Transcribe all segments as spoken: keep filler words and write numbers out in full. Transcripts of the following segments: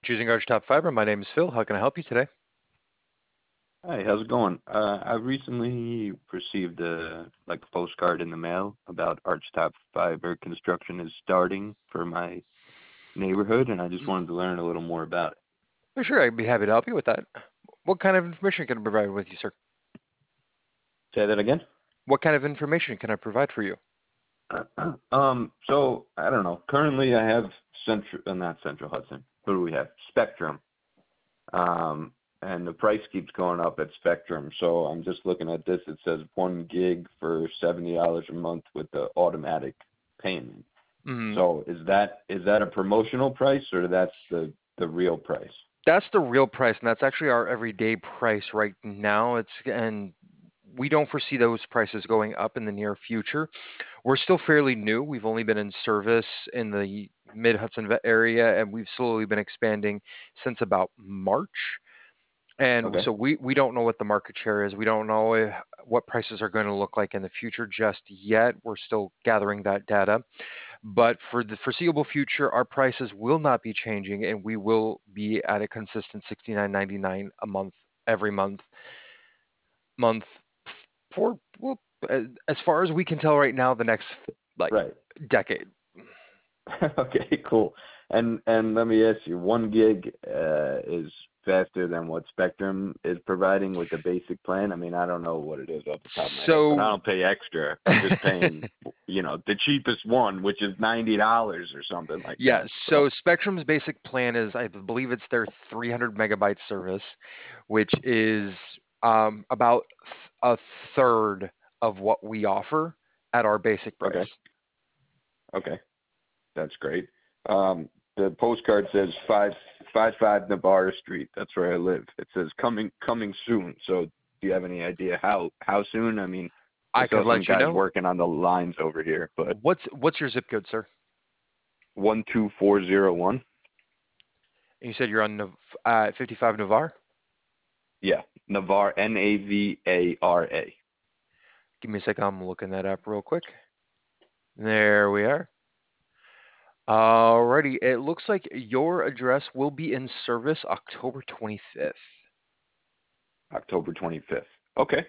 choosing Archtop Fiber. My name is Phil. How can I help you today? Hi, how's it going? Uh, I recently received a like a postcard in the mail about Archtop Fiber construction is starting for my neighborhood, and I just Mm, wanted to learn a little more about For sure, I'd be happy to help you with that. What kind of information can I provide with you, sir? it. Say that again? What kind of information can I provide for you? Um, so I don't know. Currently, I have Central, uh, not Central Hudson. Who do we have? Spectrum. Um, and the price keeps going up at Spectrum. So I'm just looking at this. It says one gig for seventy dollars a month with the automatic payment. Mm, So is that is that a promotional price or that's the the real price? that's the real price, and that's actually our everyday price right now. It's and we don't foresee those prices going up in the near future. We're still fairly new. We've only been in service in the Mid Hudson area, and we've slowly been expanding since about March. And Okay. so we we don't know what the market share is. We don't know if, what prices are going to look like in the future just yet. We're still gathering that data. But for the foreseeable future, our prices will not be changing, and we will be at a consistent sixty-nine ninety-nine a month, every month, month for well, uh, as far as we can tell right now, the next like Right. decade. Okay, cool. And and let me ask you, one gig uh, is faster than what Spectrum is providing with the basic plan. I mean, I don't know what it is off the top of my head, but I So don't pay extra. I'm just paying, you know, the cheapest one, which is ninety dollars or something like yeah, that. so So, Spectrum's basic plan is, I believe it's their three hundred megabyte service, which is um, about th- a third of what we offer at our basic okay, price. okay, that's great. Um, the postcard says five five five Navarre Street. That's where I live. It says coming coming soon. So do you have any idea how how soon? I mean, I I saw could some let you guys know. working on the lines over here, but What's what's your zip code, sir? one two four zero one. And you said you're on Nav- uh, fifty-five Navarre. Yeah, Navarre, N A V A R A. Give me a second. I'm looking that up real quick. There we are. Alrighty. It looks like your address will be in service October twenty-fifth. October twenty-fifth. Okay.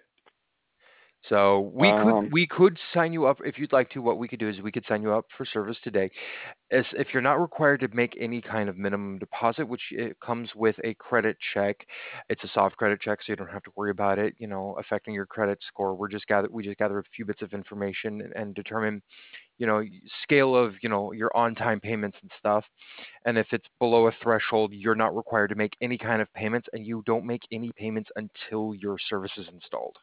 So we could Um, we could sign you up if you'd like to. What we could do is we could sign you up for service today. As if you're not required to make any kind of minimum deposit, which it comes with a credit check. It's a soft credit check, so you don't have to worry about it, you know, affecting your credit score. We're just gather we just gather a few bits of information and, and determine, you know, scale of, you know, your on-time payments and stuff. And if it's below a threshold, you're not required to make any kind of payments, and you don't make any payments until your service is installed.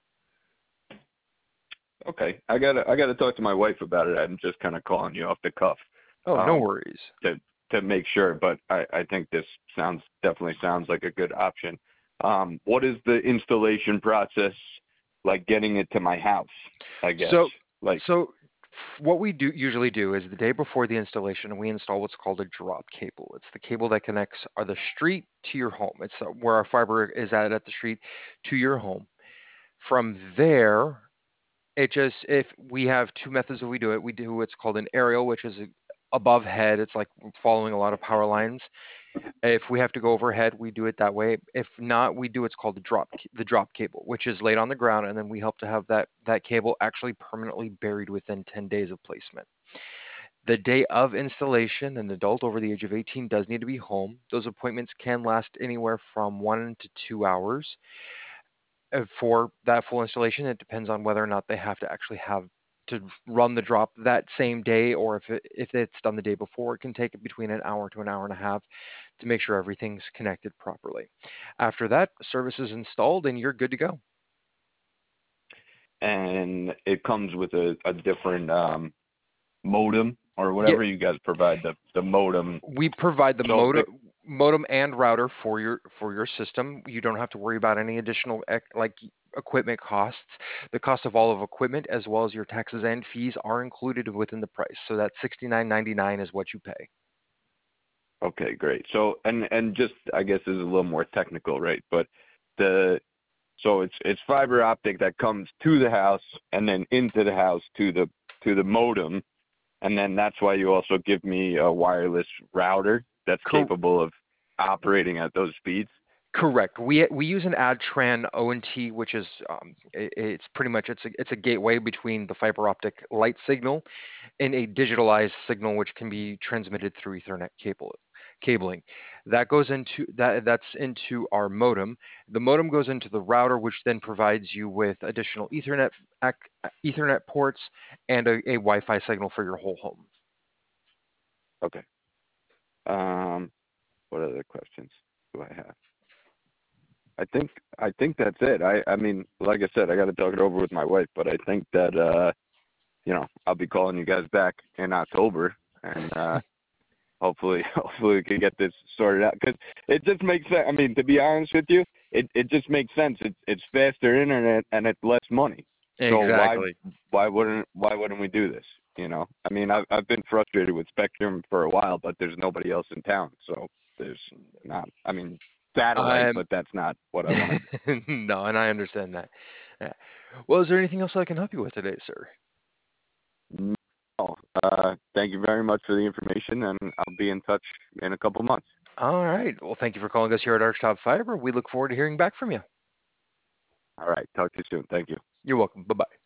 okay. I gotta I gotta talk to my wife about it. I'm just kind of calling you off the cuff, Oh, no um, worries. to to make sure. But I I think this sounds definitely sounds like a good option. Um, what is the installation process like? Getting it to my house, I guess. So, Like, so f- what we do usually do is the day before the installation, we install what's called a drop cable. It's the cable that connects our, the street to your home. It's uh, where our fiber is at at the street to your home. From there, it just if we have two methods that we do it, we do what's called an aerial, which is a, above head. It's like following a lot of power lines. If we have to go overhead, we do it that way. If not, we do what's called the drop the drop cable, which is laid on the ground, and then we help to have that that cable actually permanently buried within ten days of placement. The day of installation, an adult over the age of eighteen does need to be home. Those appointments can last anywhere from one to two hours. Uh, For that full installation, it depends on whether or not they have to actually have to run the drop that same day, or if it, if it's done the day before, it can take between an hour to an hour and a half to make sure everything's connected properly. After that, service is installed and you're good to go. and it comes with a a different um modem or Yeah, whatever you guys provide the the modem. we provide the So modem the modem and router for your for your system. You don't have to worry about any additional ec- like equipment costs. The cost of all of equipment as well as your taxes and fees are included within the price. So that sixty-nine ninety-nine is what you pay. Okay, great. So and and just I guess this is a little more technical, right? But the so it's it's fiber optic that comes to the house and then into the house to the to the modem, and then that's why you also give me a wireless router that's Cor- capable of. operating at those speeds. Correct. We we use an Adtran O N T, which is um, it, it's pretty much it's a it's a gateway between the fiber optic light signal and a digitalized signal, which can be transmitted through Ethernet cable cabling. That goes into that that's into our modem. The modem goes into the router, which then provides you with additional Ethernet Ethernet ports and a, a Wi-Fi signal for your whole home. Okay. Um, what other questions do I have? I think I think that's it. I I mean, like I said, I got to talk it over with my wife, but I think that uh, you know, I'll be calling you guys back in October, and uh, hopefully, hopefully we can get this sorted out, because it just makes sense. I mean, to be honest with you, it it just makes sense. It's it's faster internet and it's less money. So why Exactly. why wouldn't why wouldn't we do this? You know, I mean, I've I've been frustrated with Spectrum for a while, but there's nobody else in town, so there's not. I mean, satellite, Um, but that's not what I want to no, and I understand that. Yeah. Well, is there anything else I can help you with today, sir? do. No. Uh, thank you very much for the information, and I'll be in touch in a couple months. All right. Well, thank you for calling us here at Archtop Fiber. We look forward to hearing back from you. All right. Talk to you soon. Thank you. You're welcome. Bye-bye.